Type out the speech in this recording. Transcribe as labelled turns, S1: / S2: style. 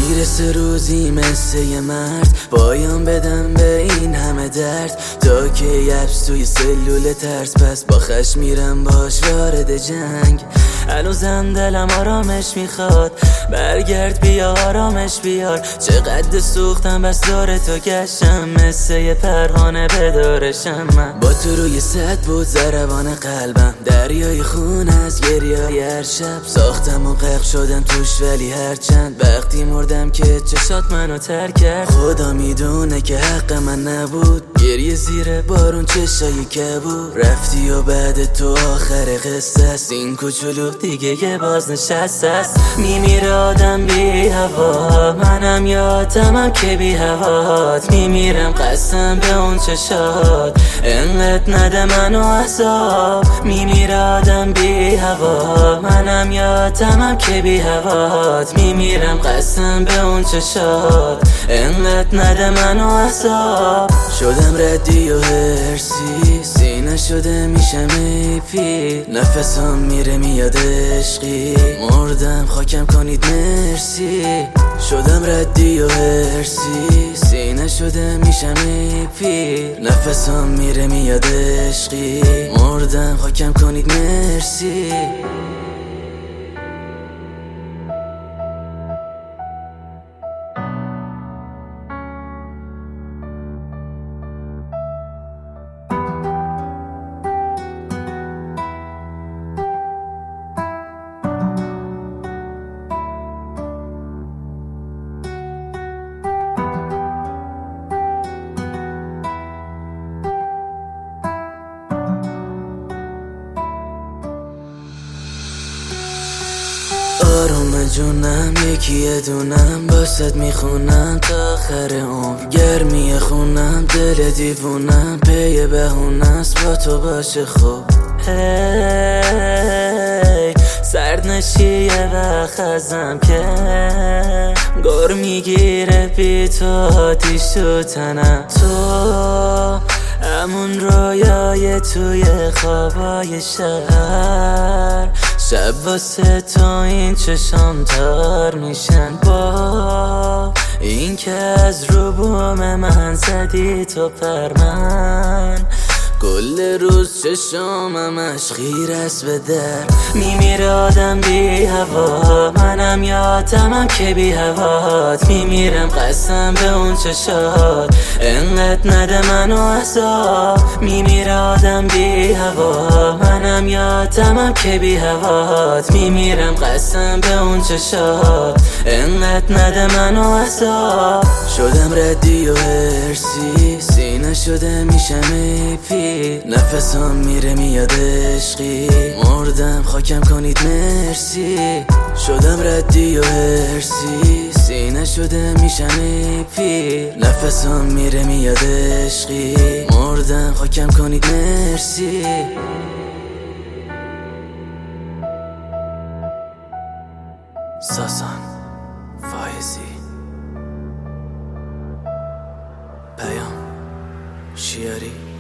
S1: میرسه روزی مثل یه مرد پایان بدم به این همه درد، تا که یبس توی سلول ترس، پس با خشم میرم باش وارد جنگ. هنوزم دلم آرامش میخواد، برگرد بیا آرامش بیار. چقدر سوختم بس دور تو گشتم، مثل یه پروانه بدارشم. من با تو روی سد بود ضربان قلبم، دریای خون از گریه‌های هر شب. ساختم و غرق شدم توش ولی هرچند وقتی مردم که چشات منو ترک کرد. خدا میدونه که حق من نبود، گریه زیر بارون چشای کبود. رفتی و بعد تو آخر قصه است، این کوچولو دیگه یه بازنشست است. میمیره آدم بی هوا، منم یادمم که بی هوات. میمیرم قسم به اون چشات، انقدر نده منو عذاب. میمیره آدم بی هوا، منم یادمم که بی هوات. میمیرم قسم به اون چشات، انقدر نده منو عذاب. شدم ردی و هرسی، سینه شده میشم ای پیر. نفسم میره میاد عشقی، مردم خاکم کنید مرسی. شدم ردی و هرسی، سینه شده میشم ای پیر. نفسم میره میاد عشقی، مردم خاکم کنید مرسی. آروم جونم یکیه دونم، باست میخونم تا آخر عمر. گرمی خونم دل دیوونم، پی بهونست با تو باشه خوب. هی سرد نشی یه وقت ازم که گر میگیره بی تو آتیش تو تنم. تو همون رویای توی خوابای شهر، شب واسه تو این چشام تار میشن. با این که از رو بوم من زدی تو پر، من کل روز چشامش خیر است به در. میمیره آدم بی هوا، منم یادمم که بی هوات. میمیرم قسم به اون چشات، انقدر نده منو عذاب. میمیره آدم بی هوا، منم یادمم که بی هوات. میمیرم قسم به اون چشات، انقدر نده منو عذاب. شدم ردی و هرسی، سینه شده میشم ای پیر. نفسم میره میاد عشقی، مردم خاکم کنید مرسی. شدم ردی و هرسی، سینه شده میشم ای پیر. نفسم میره میاد عشقی، مردم خاکم کنید مرسی. ساسان فایزی، پیام شیاری.